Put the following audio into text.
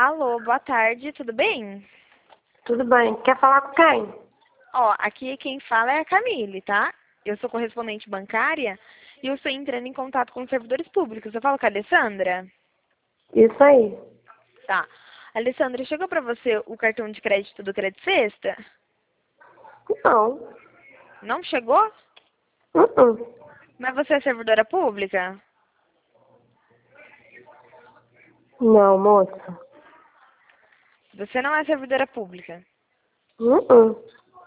Alô, boa tarde, tudo bem? Tudo bem. Quer falar com quem? Ó, aqui quem fala é a Camille, tá? Eu sou correspondente bancária e eu estou entrando em contato com os servidores públicos. Eu falo com a Alessandra? Isso aí. Tá. Alessandra, chegou pra você o cartão de crédito do Credit Sexta? Não. Não chegou? Uh-uh. Mas você é servidora pública? Não, moça. Você não é servidora pública. Uh-uh.